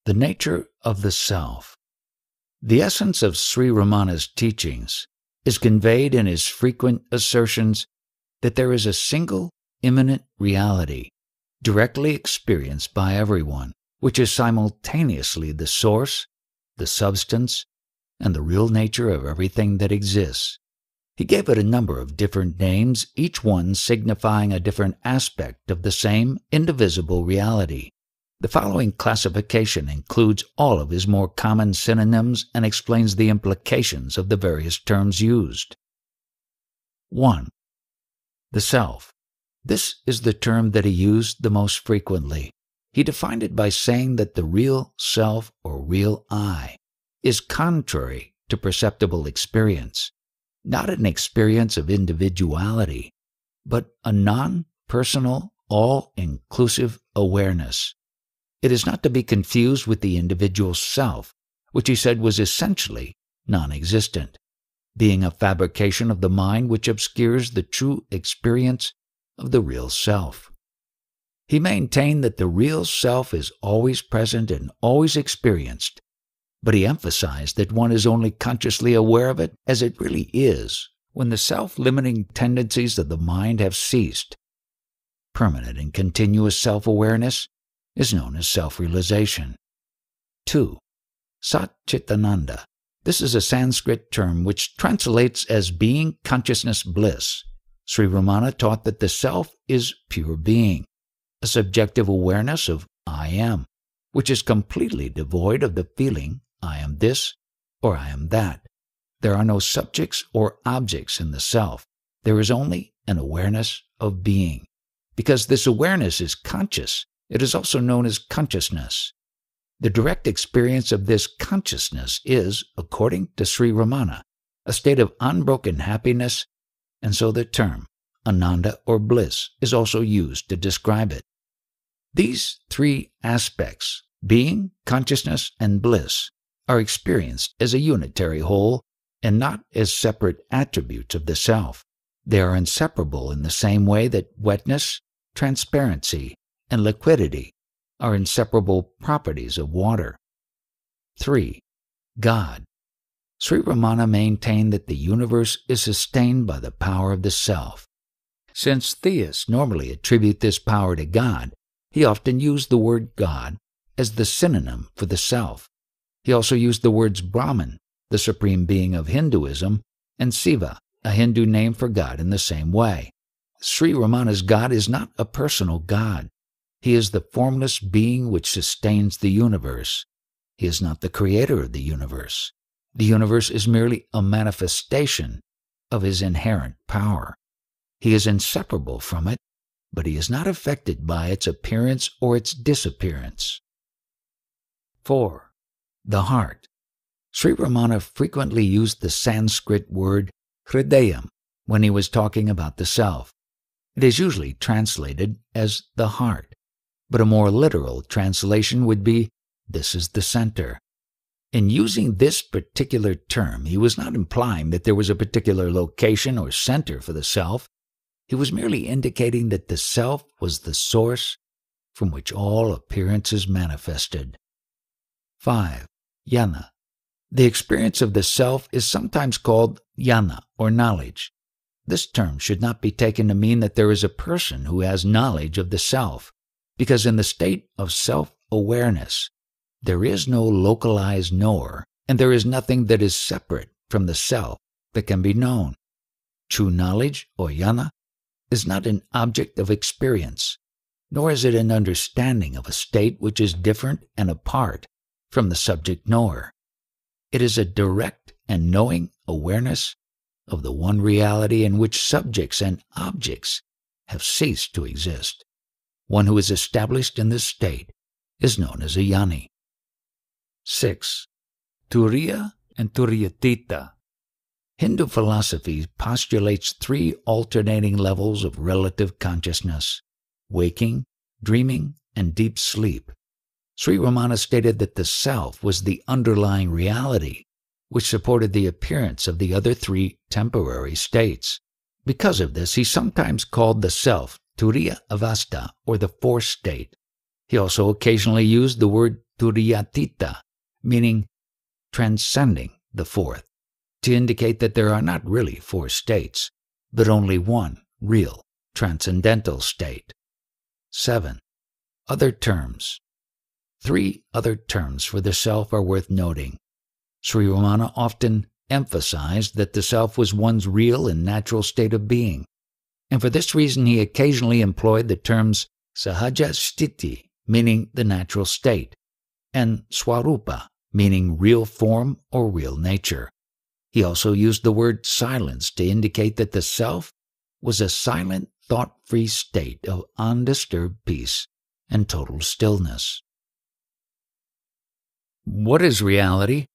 The nature of the self. The essence of Sri Ramana's teachings is conveyed in his frequent assertions that there is a single immanent reality, directly experienced by everyone, which is simultaneously the source, the substance, and the real nature of everything that exists. He gave it a number of different names, each one signifying a different aspect of the same indivisible reality. The following classification includes all of his more common synonyms and explains the implications of the various terms used. 1. The self. This is the term that he used the most frequently. He defined it by saying that the real self or real I is contrary to perceptible experience, not an experience of individuality, but a non-personal, all-inclusive awareness. It is not to be confused with the individual self, which he said was essentially non-existent, being a fabrication of the mind which obscures the true experience of the real self. He maintained that the real self is always present and always experienced, but he emphasized that one is only consciously aware of it as it really is when the self-limiting tendencies of the mind have ceased. Permanent and continuous self-awareness is known as self-realization. 2. Sat Chitananda. This is a Sanskrit term which translates as being consciousness bliss. Sri Ramana taught that the self is pure being, a subjective awareness of I am, which is completely devoid of the feeling I am this or I am that. There are no subjects or objects in the self. There is only an awareness of being. Because this awareness is conscious, it is also known as consciousness. The direct experience of this consciousness is, according to Sri Ramana, a state of unbroken happiness, and so the term Ananda or bliss is also used to describe it. These three aspects, being, consciousness, and bliss, are experienced as a unitary whole and not as separate attributes of the self. They are inseparable in the same way that wetness, transparency, and liquidity are inseparable properties of water. 3. God. Sri Ramana maintained that the universe is sustained by the power of the self. Since theists normally attribute this power to God, he often used the word God as the synonym for the self. He also used the words Brahman, the supreme being of Hinduism, and Siva, a Hindu name for God, in the same way. Sri Ramana's God is not a personal God. He is the formless being which sustains the universe. He is not the creator of the universe. The universe is merely a manifestation of his inherent power. He is inseparable from it, but he is not affected by its appearance or its disappearance. 4. The heart. Sri Ramana frequently used the Sanskrit word hridayam when he was talking about the self. It is usually translated as the heart, but a more literal translation would be, this is the center. In using this particular term, he was not implying that there was a particular location or center for the self. He was merely indicating that the self was the source from which all appearances manifested. 5. Jnana. The experience of the self is sometimes called jnana or knowledge. This term should not be taken to mean that there is a person who has knowledge of the self, because in the state of self-awareness, there is no localized knower, and there is nothing that is separate from the self that can be known. True knowledge, or jnana, is not an object of experience, nor is it an understanding of a state which is different and apart from the subject knower. It is a direct and knowing awareness of the one reality in which subjects and objects have ceased to exist. One who is established in this state is known as a jnani. 6. Turiya and Turiyatita. Hindu philosophy postulates three alternating levels of relative consciousness: waking, dreaming, and deep sleep. Sri Ramana stated that the self was the underlying reality which supported the appearance of the other three temporary states. Because of this, he sometimes called the self Turiya Avastha, or the fourth state. He also occasionally used the word Turyatita, meaning transcending the fourth, to indicate that there are not really four states, but only one real transcendental state. 7. Other terms. 3 other terms for the self are worth noting. Sri Ramana often emphasized that the self was one's real and natural state of being, and for this reason he occasionally employed the terms sahaja sthiti, meaning the natural state, and swarupa, meaning real form or real nature. He also used the word silence to indicate that the self was a silent, thought-free state of undisturbed peace and total stillness. What is reality?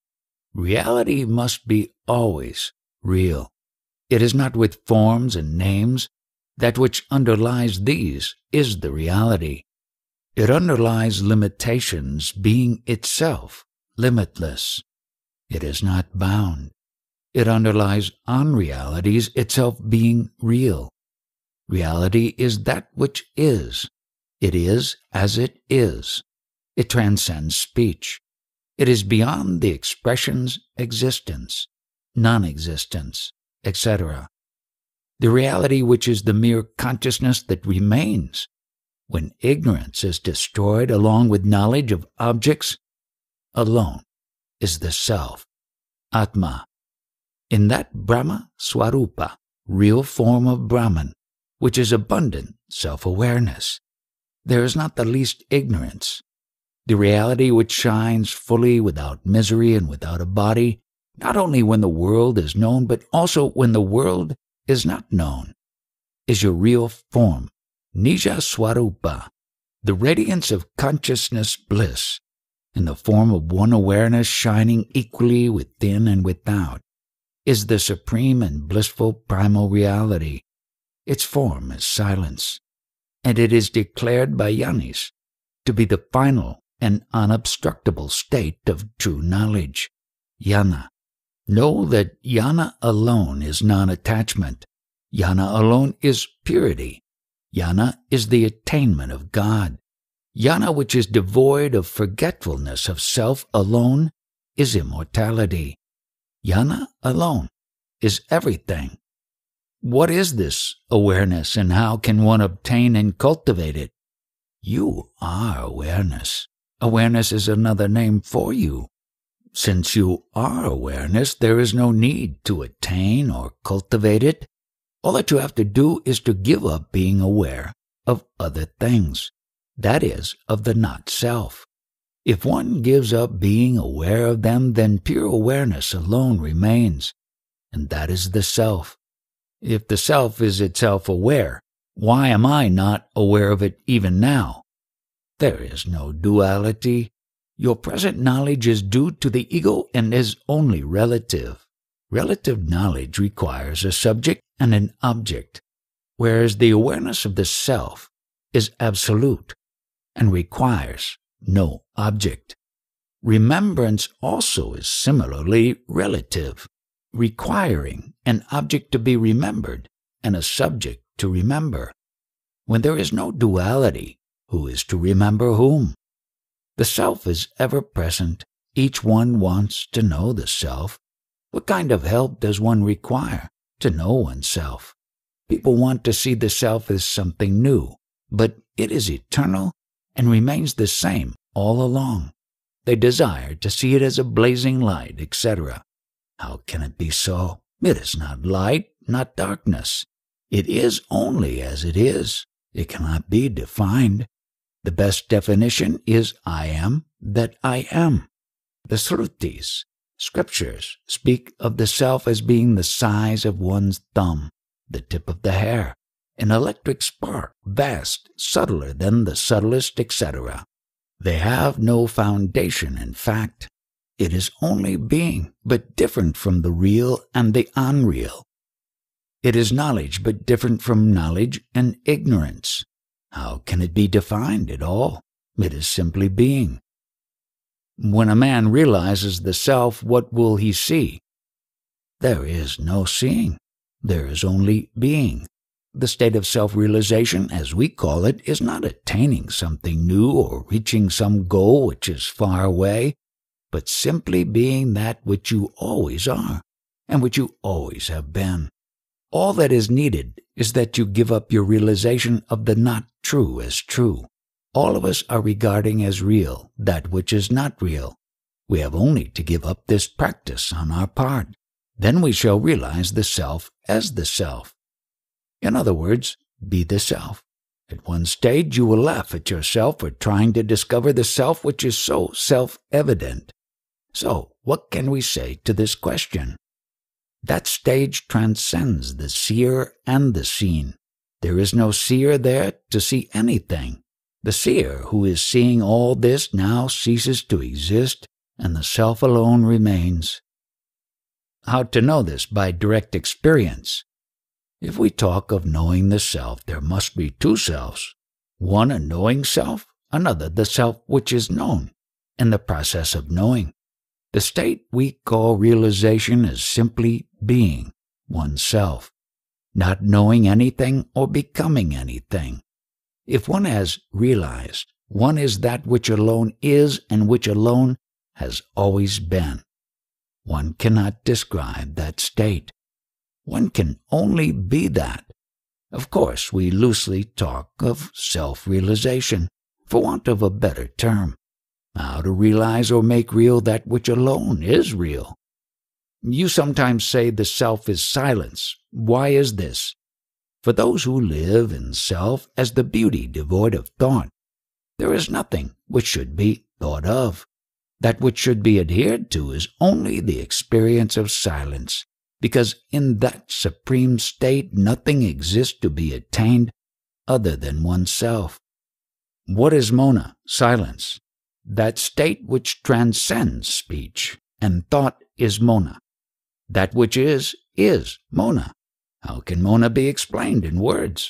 Reality must be always real. It is not with forms and names. That which underlies these is the reality. It underlies limitations, being itself limitless. It is not bound. It underlies unrealities, itself being real. Reality is that which is. It is as it is. It transcends speech. It is beyond the expressions existence, non-existence, etc. The reality which is the mere consciousness that remains when ignorance is destroyed along with knowledge of objects alone is the self, Atma. In that Brahma Swarupa, real form of Brahman, which is abundant self-awareness, there is not the least ignorance. The reality which shines fully without misery and without a body, not only when the world is known, but also when the world is not known, is your real form, Nija Swarupa, the radiance of consciousness bliss, in the form of one awareness shining equally within and without, is the supreme and blissful primal reality. Its form is silence, and it is declared by Yanis to be the final and unobstructable state of true knowledge, Jnana. Know that Jnana alone is non-attachment. Jnana alone is purity. Jnana is the attainment of God. Jnana, which is devoid of forgetfulness of self alone, is immortality. Jnana alone is everything. What is this awareness, and how can one obtain and cultivate it? You are awareness. Awareness is another name for you. Since you are awareness, there is no need to attain or cultivate it. All that you have to do is to give up being aware of other things, that is, of the not-self. If one gives up being aware of them, then pure awareness alone remains, and that is the self. If the self is itself aware, why am I not aware of it even now? There is no duality. Your present knowledge is due to the ego and is only relative. Relative knowledge requires a subject and an object, whereas the awareness of the self is absolute and requires no object. Remembrance also is similarly relative, requiring an object to be remembered and a subject to remember. When there is no duality, who is to remember whom? The self is ever present. Each one wants to know the self. What kind of help does one require to know oneself? People want to see the self as something new, but it is eternal and remains the same all along. They desire to see it as a blazing light, etc. How can it be so? It is not light, not darkness. It is only as it is. It cannot be defined. The best definition is I am that I am. The Srutis, scriptures, speak of the self as being the size of one's thumb, the tip of the hair, an electric spark, vast, subtler than the subtlest, etc. They have no foundation in fact. It is only being, but different from the real and the unreal. It is knowledge, but different from knowledge and ignorance. How can it be defined at all? It is simply being. When a man realizes the self, what will he see? There is no seeing. There is only being. the state of self-realization, as we call it, is not attaining something new or reaching some goal which is far away, but simply being that which you always are and which you always have been. All that is needed is that you give up your realization of the not true as true. All of us are regarding as real that which is not real. We have only to give up this practice on our part. Then we shall realize the self as the self. In other words, be the self. At one stage you will laugh at yourself for trying to discover the self which is so self-evident. So, what can we say to this question? That stage transcends the seer and the seen. There is no seer there to see anything. The seer who is seeing all this now ceases to exist, and the self alone remains. How to know this? By direct experience. If we talk of knowing the self, there must be two selves. One a knowing self, another the self which is known, in the process of knowing. The state we call realization is simply being oneself, not knowing anything or becoming anything. If one has realized, one is that which alone is and which alone has always been. One cannot describe that state. One can only be that. Of course, we loosely talk of self-realization, for want of a better term. How to realize or make real that which alone is real. You sometimes say the self is silence. Why is this? For those who live in self as the beauty devoid of thought, there is nothing which should be thought of. That which should be adhered to is only the experience of silence, because in that supreme state nothing exists to be attained other than oneself. What is Mona? Silence. That state which transcends speech, and thought is Mona. That which is Mona. How can Mona be explained in words?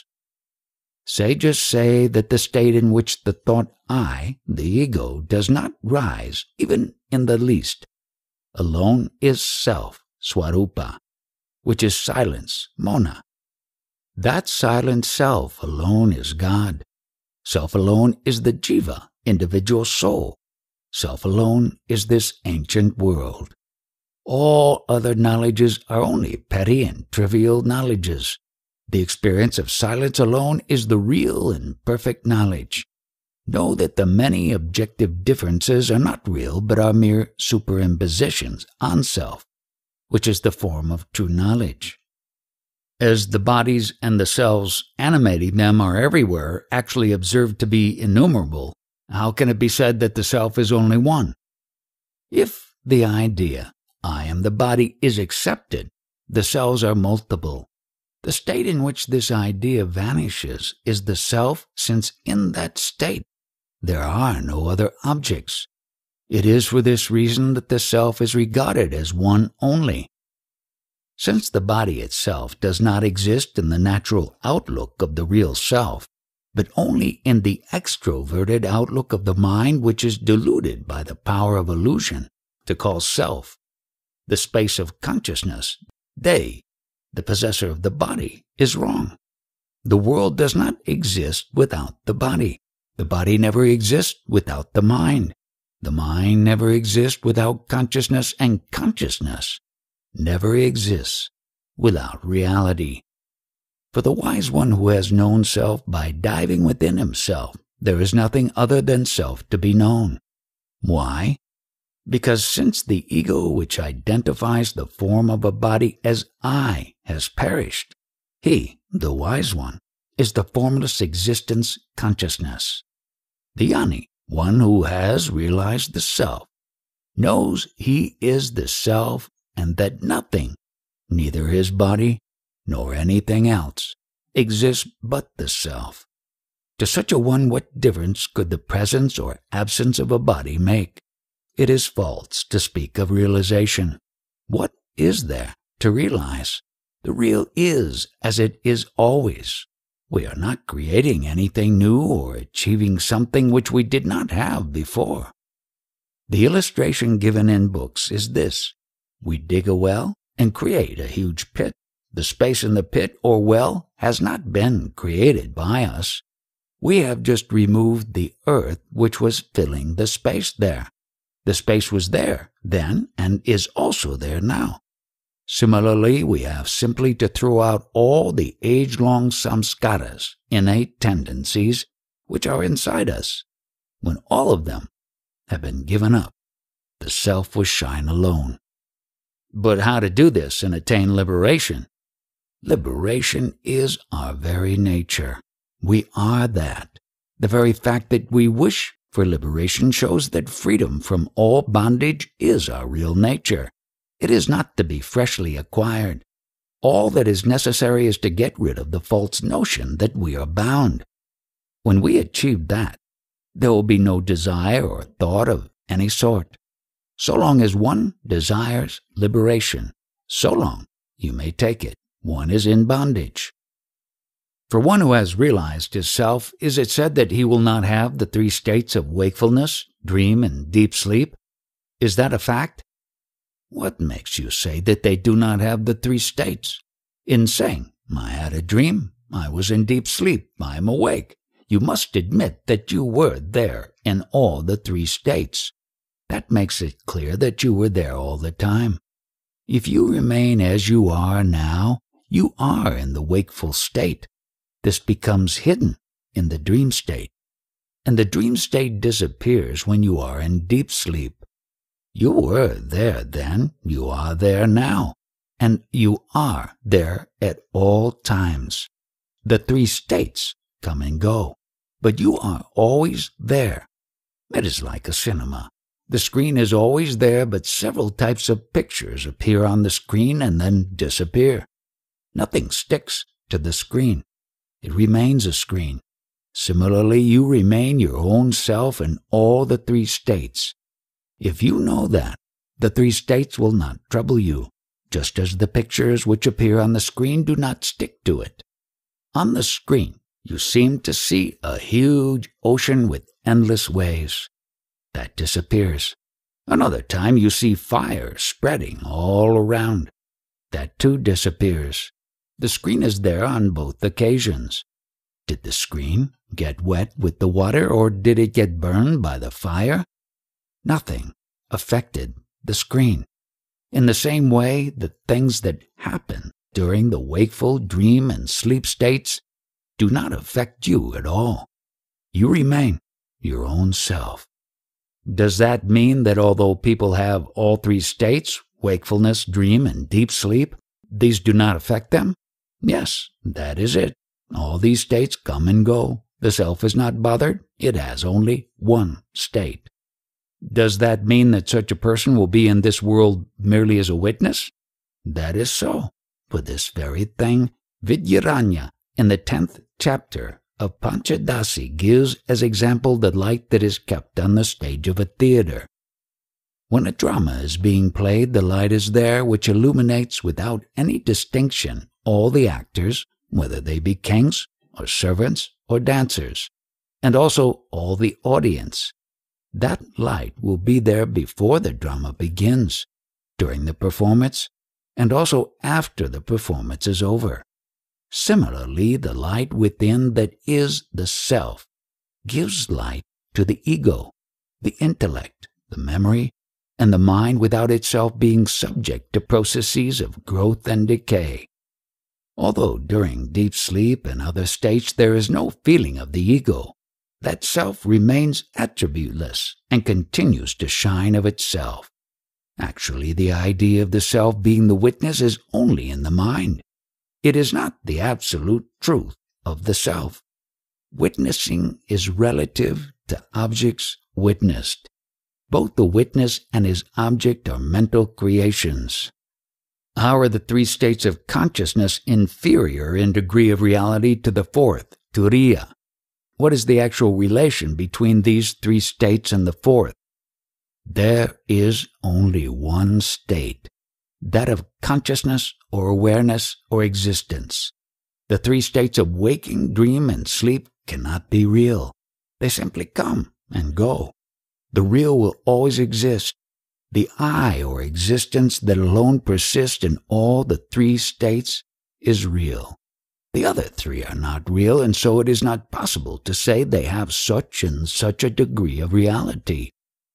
Sages say that the state in which the thought I, the ego, does not rise, even in the least, alone is self, Swarupa, which is silence, Mona. That silent self alone is God. Self alone is the jiva, individual soul. Self alone is this ancient world. All other knowledges are only petty and trivial knowledges. The experience of silence alone is the real and perfect knowledge. Know that the many objective differences are not real but are mere superimpositions on self, which is the form of true knowledge. As the bodies and the selves animating them are everywhere actually observed to be innumerable, how can it be said that the self is only one? If the idea, I am the body, is accepted, the selves are multiple. The state in which this idea vanishes is the self, since in that state there are no other objects. It is for this reason that the self is regarded as one only. Since the body itself does not exist in the natural outlook of the real self, but only in the extroverted outlook of the mind which is deluded by the power of illusion to call self, the space of consciousness, they, the possessor of the body, is wrong. The world does not exist without the body. The body never exists without the mind. The mind never exists without consciousness, and consciousness never exists without reality. For the wise one who has known self by diving within himself, there is nothing other than self to be known. Why? Because since the ego which identifies the form of a body as I has perished, he, the wise one, is the formless existence consciousness. The jnani, one who has realized the self, knows he is the self and that nothing, neither his body nor anything else, exists but the self. To such a one, what difference could the presence or absence of a body make? It is false to speak of realization. What is there to realize? The real is as it is always. We are not creating anything new or achieving something which we did not have before. The illustration given in books is this. We dig a well and create a huge pit. The space in the pit or well has not been created by us. We have just removed the earth which was filling the space there. The space was there then and is also there now. Similarly, we have simply to throw out all the age-long samskaras, innate tendencies, which are inside us. When all of them have been given up, the self will shine alone. But how to do this and attain liberation? Liberation is our very nature. We are that. The very fact that we wish for liberation shows that freedom from all bondage is our real nature. It is not to be freshly acquired. All that is necessary is to get rid of the false notion that we are bound. When we achieve that, there will be no desire or thought of any sort. So long as one desires liberation, so long you may take it. One is in bondage. For one who has realized his self, is it said that he will not have the three states of wakefulness, dream, and deep sleep? Is that a fact? What makes you say that they do not have the three states? In saying, I had a dream, I was in deep sleep, I am awake, you must admit that you were there in all the three states. That makes it clear that you were there all the time. If you remain as you are now, you are in the wakeful state. This becomes hidden in the dream state, and the dream state disappears when you are in deep sleep. You were there then, you are there now, and you are there at all times. The three states come and go, but you are always there. It is like a cinema. The screen is always there, but several types of pictures appear on the screen and then disappear. Nothing sticks to the screen. It remains a screen. Similarly, you remain your own self in all the three states. If you know that, the three states will not trouble you, just as the pictures which appear on the screen do not stick to it. On the screen, you seem to see a huge ocean with endless waves. That disappears. Another time you see fire spreading all around. That too disappears. The screen is there on both occasions. Did the screen get wet with the water, or did it get burned by the fire? Nothing affected the screen. In the same way, the things that happen during the wakeful, dream, and sleep states do not affect you at all. You remain your own self. Does that mean that although people have all three states, wakefulness, dream, and deep sleep, these do not affect them? Yes, that is it. All these states come and go. The self is not bothered. It has only one state. Does that mean that such a person will be in this world merely as a witness? That is so. For this very thing, Vidyaranya, in the 10th chapter of Panchadasi, gives as example the light that is kept on the stage of a theater. When a drama is being played, the light is there which illuminates without any distinction all the actors, whether they be kings or servants or dancers, and also all the audience. That light will be there before the drama begins, during the performance, and also after the performance is over. Similarly, the light within that is the self gives light to the ego, the intellect, the memory, and the mind without itself being subject to processes of growth and decay. Although during deep sleep and other states there is no feeling of the ego, that self remains attributeless and continues to shine of itself. Actually, the idea of the self being the witness is only in the mind. It is not the absolute truth of the self. Witnessing is relative to objects witnessed. Both the witness and his object are mental creations. How are the three states of consciousness inferior in degree of reality to the fourth, Turiya? What is the actual relation between these three states and the fourth? There is only one state, that of consciousness or awareness or existence. The three states of waking, dream, and sleep cannot be real. They simply come and go. The real will always exist. The I, or existence, that alone persists in all the three states is real. The other three are not real, and so it is not possible to say they have such and such a degree of reality.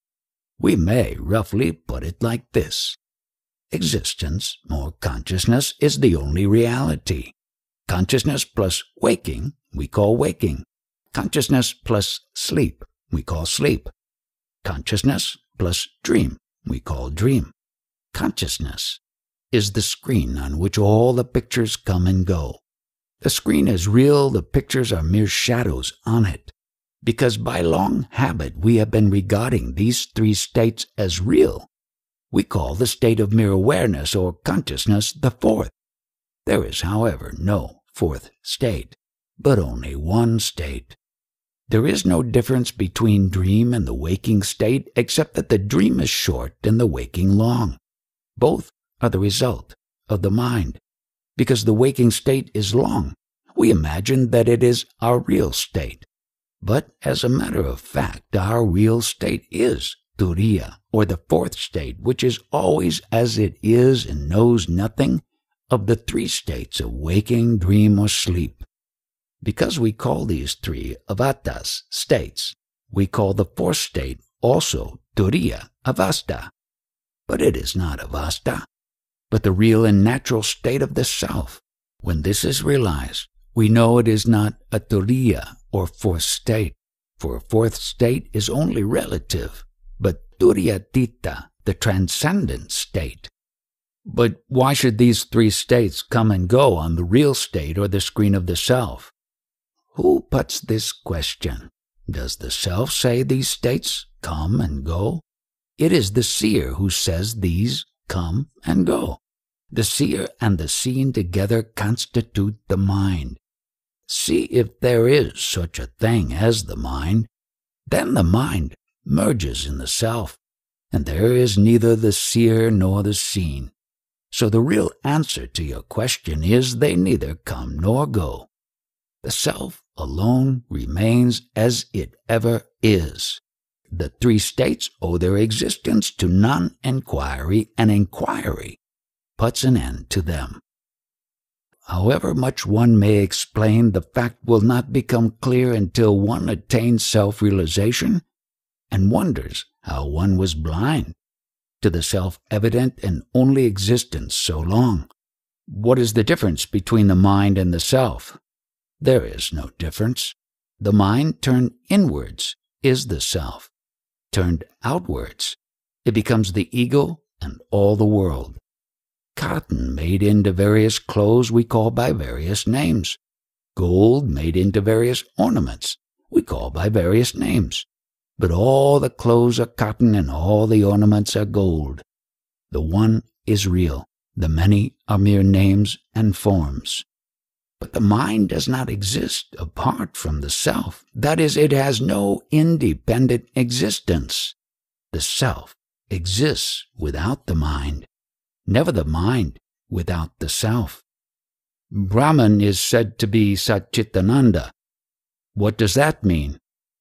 We may roughly put it like this. Existence, or consciousness, is the only reality. Consciousness plus waking, we call waking. Consciousness plus sleep, we call sleep. Consciousness plus dream, we call dream. Consciousness is the screen on which all the pictures come and go. The screen is real, the pictures are mere shadows on it, because by long habit we have been regarding these three states as real. We call the state of mere awareness or consciousness the fourth. There is, however, no fourth state, but only one state. There is no difference between dream and the waking state except that the dream is short and the waking long. Both are the result of the mind. Because the waking state is long, we imagine that it is our real state. But as a matter of fact, our real state is Turiya, or the fourth state, which is always as it is and knows nothing of the three states of waking, dream, or sleep. Because we call these three avatas, states, we call the fourth state also Turiya, avastha. But it is not avastha, but the real and natural state of the self. When this is realized, we know it is not a Turiya or fourth state, for a fourth state is only relative, but Turiyatita, the transcendent state. But why should these three states come and go on the real state or the screen of the self? Who puts this question? Does the self say these states come and go? It is the seer who says these come and go. The seer and the seen together constitute the mind. See if there is such a thing as the mind. Then the mind merges in the self, and there is neither the seer nor the seen. So the real answer to your question is they neither come nor go. The self alone remains as it ever is. The three states owe their existence to non-inquiry, and inquiry puts an end to them. However much one may explain, the fact will not become clear until one attains self-realization and wonders how one was blind to the self-evident and only existence so long. What is the difference between the mind and the self? There is no difference. The mind turned inwards is the self. Turned outwards, it becomes the ego and all the world. Cotton made into various clothes we call by various names. Gold made into various ornaments we call by various names. But all the clothes are cotton and all the ornaments are gold. The one is real. The many are mere names and forms. But the mind does not exist apart from the self. That is, it has no independent existence. The self exists without the mind, never the mind without the self. Brahman is said to be Satchitananda. What does that mean?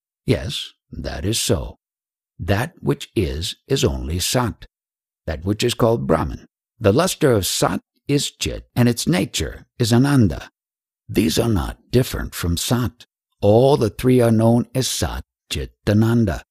Yes, that is so. That which is only Sat. That which is called Brahman. The luster of Sat is Chit, and its nature is Ananda. These are not different from Sat. All the three are known as Sat, Chit, Ananda.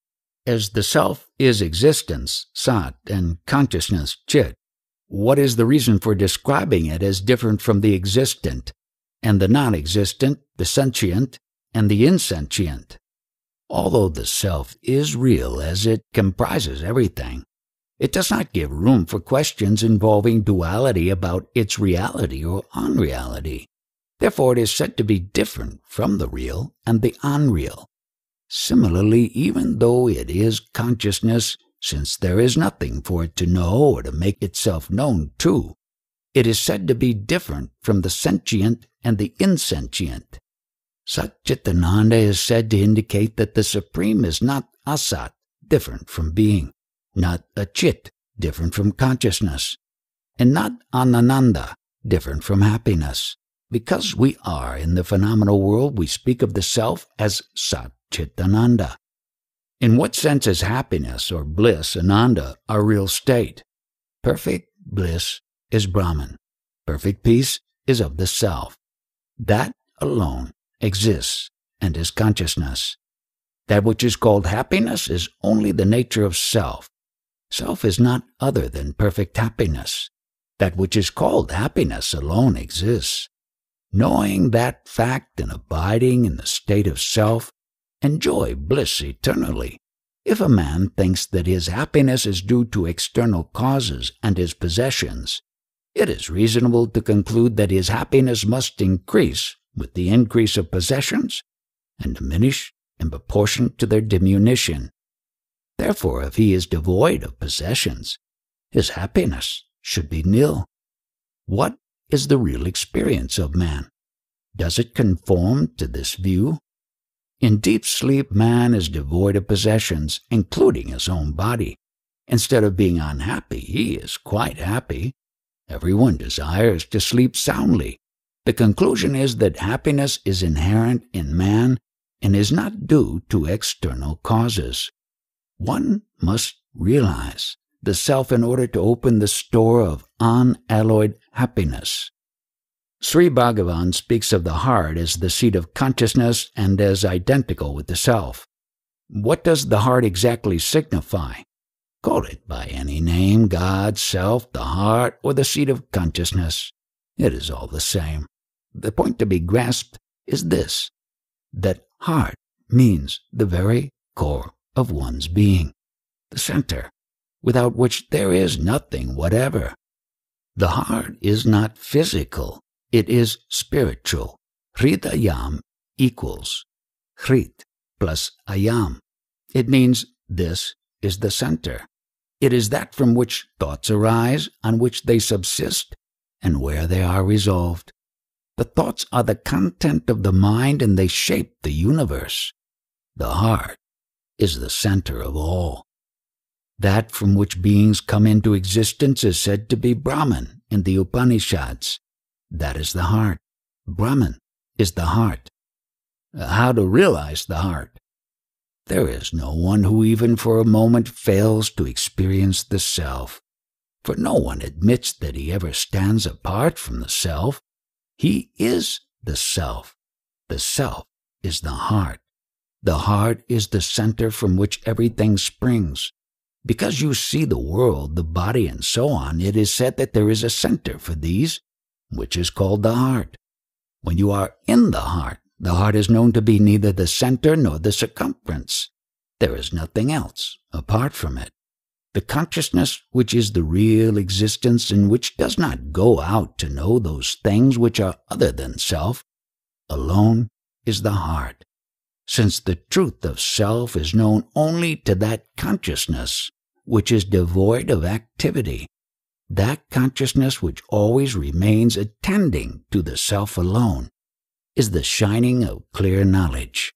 As the self is existence, Sat, and consciousness, Chit, what is the reason for describing it as different from the existent, and the non-existent, the sentient, and the insentient? Although the self is real as it comprises everything, it does not give room for questions involving duality about its reality or unreality. Therefore, it is said to be different from the real and the unreal. Similarly, even though it is consciousness, since there is nothing for it to know or to make itself known to, it is said to be different from the sentient and the insentient. Satchitananda is said to indicate that the Supreme is not Asat, different from being, not a Chit, different from consciousness, and not Anananda, different from happiness. Because we are in the phenomenal world, we speak of the self as Satchitananda. In what sense is happiness or bliss, Ananda, our real state? Perfect bliss is Brahman. Perfect peace is of the self. That alone exists and is consciousness. That which is called happiness is only the nature of self. Self is not other than perfect happiness. That which is called happiness alone exists. Knowing that fact and abiding in the state of self, enjoy bliss eternally. If a man thinks that his happiness is due to external causes and his possessions, it is reasonable to conclude that his happiness must increase with the increase of possessions and diminish in proportion to their diminution. Therefore, if he is devoid of possessions, his happiness should be nil. What is the real experience of man? Does it conform to this view? In deep sleep, man is devoid of possessions, including his own body. Instead of being unhappy, he is quite happy. Everyone desires to sleep soundly. The conclusion is that happiness is inherent in man and is not due to external causes. One must realize the self in order to open the store of unalloyed happiness. Sri Bhagavan speaks of the heart as the seat of consciousness and as identical with the self. What does the heart exactly signify? Call it by any name, God, self, the heart, or the seat of consciousness. It is all the same. The point to be grasped is this, that heart means the very core of one's being, the center, without which there is nothing whatever. The heart is not physical, it is spiritual. Hridayam equals Hrit plus Ayam. It means this is the center. It is that from which thoughts arise, on which they subsist, and where they are resolved. The thoughts are the content of the mind and they shape the universe. The heart is the center of all. That from which beings come into existence is said to be Brahman in the Upanishads. That is the heart. Brahman is the heart. How to realize the heart? There is no one who even for a moment fails to experience the self, for no one admits that he ever stands apart from the self. He is the self. The self is the heart. The heart is the center from which everything springs. Because you see the world, the body, and so on, it is said that there is a center for these, which is called the heart. When you are in the heart is known to be neither the center nor the circumference. There is nothing else apart from it. The consciousness which is the real existence and which does not go out to know those things which are other than self, alone is the heart. Since the truth of self is known only to that consciousness which is devoid of activity, that consciousness which always remains attending to the self alone, is the shining of clear knowledge.